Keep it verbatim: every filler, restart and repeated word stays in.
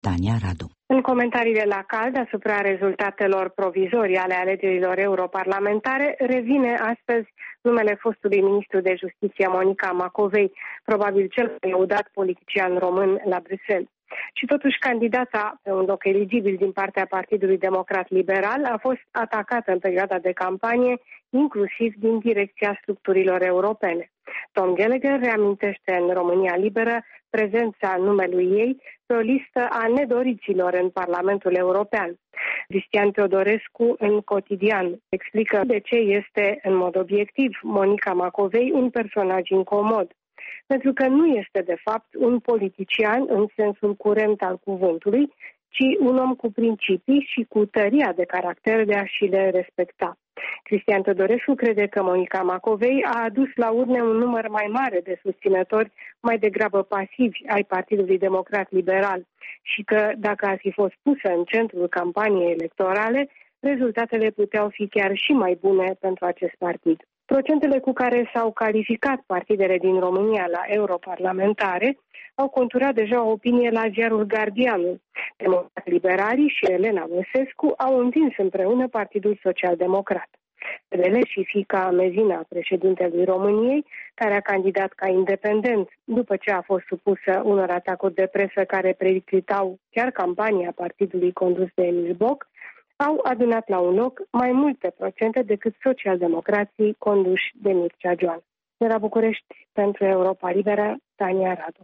Tania Radu. În comentariile la Cald asupra rezultatelor provizorii ale alegerilor europarlamentare, revine astăzi numele fostului ministru de Justiție Monica Macovei, probabil cel mai lăudat politician român la Bruxelles. Și totuși candidata pe un loc eligibil din partea Partidului Democrat Liberal a fost atacată în perioada de campanie, inclusiv din direcția structurilor europene. Tom Gallagher reamintește în România Liberă prezența numelui ei pe o listă a nedoriților în Parlamentul European. Cristian Teodorescu în Cotidian explică de ce este în mod obiectiv Monica Macovei un personaj incomod. Pentru că nu este de fapt un politician în sensul curent al cuvântului, ci un om cu principii și cu tăria de caracter de a și le respecta. Cristian Teodorescu crede că Monica Macovei a adus la urne un număr mai mare de susținători, mai degrabă pasivi, ai Partidului Democrat Liberal și că, dacă ar fi fost pusă în centrul campaniei electorale, rezultatele puteau fi chiar și mai bune pentru acest partid. Procentele cu care s-au calificat partidele din România la europarlamentare au conturat deja o opinie la ziarul Guardianul. Democrații liberalii și Elena Băsescu au întins împreună Partidul Social-Democrat. P D L și fiica Mezina, președintelui României, care a candidat ca independent după ce a fost supusă unor atacuri de presă care periclitau chiar campania partidului condus de Emil Boc, au adunat la un loc mai multe procente decât socialdemocrații conduși de Mircea Joan. De la București, pentru Europa Liberă, Tania Radu.